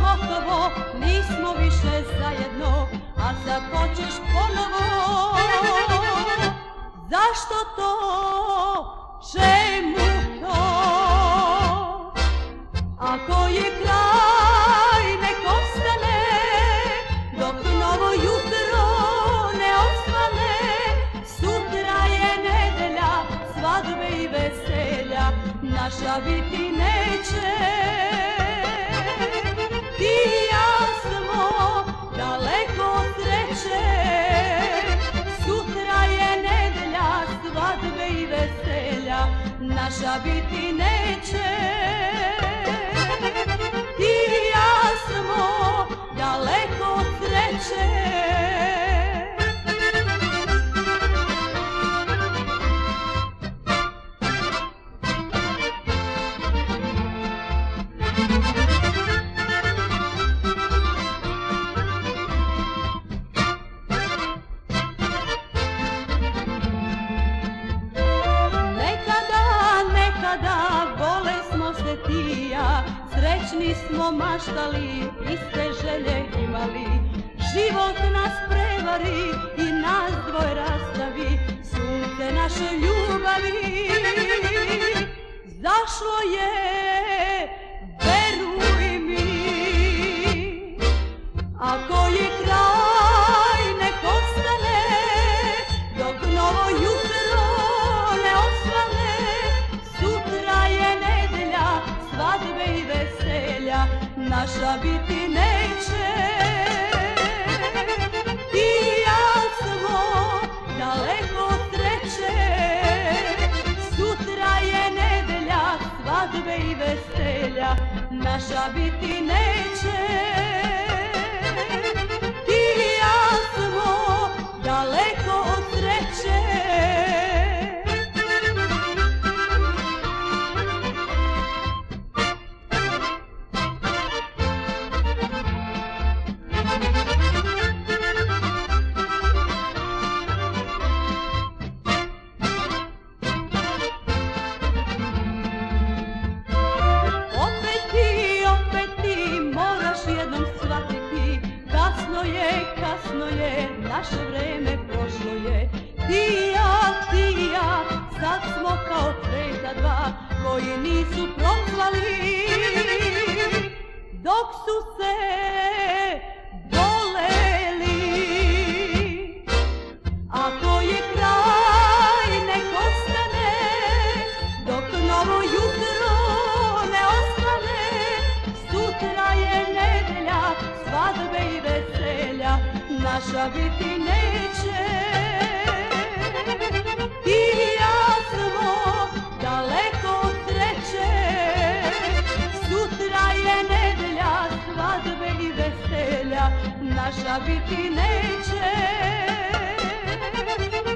gotovo, nismo više zajedno, a sad hoćeš ponovo. Zašto to? Čemu to? Ako je kraj, nek ostane, dok novo jutro ne osvane. Sutra je nedelja, svadbe i veselja, naša biti neće. Ti i ja smo daleko od sreće, sutra je nedelja, svadbe i veselja, naša biti neće. Ti i ja smo daleko od sreće. Srećni smo maštali, iste želje imali, život nas prevari i nas dvoje rastavi, sunce naše ljubavi. Zašlo je, veruj mi, ako je kraj, nek ostane, dok novo jutro ne osvane. Sutra je nedelja, svadbe i veselja, naša biti neće. Ti i ja smo daleko od sreće, sutra je nedelja, svadbe i veselja, naša biti neće. Ti i ja smo daleko od sreće. Kasno je, naše vreme prošlo je. Ti i ja, sad smo kao cveta dva, koji nisu procvali, dok su se voleli. Ako je kraj, nek ostane, dok novo jutro ne osvane. Sutra je nedelja, svadbe i veselja, naša biti neće. Ti i ja smo daleko od sreće, sutra je nedelja, svadbe i veselja, naša biti neće.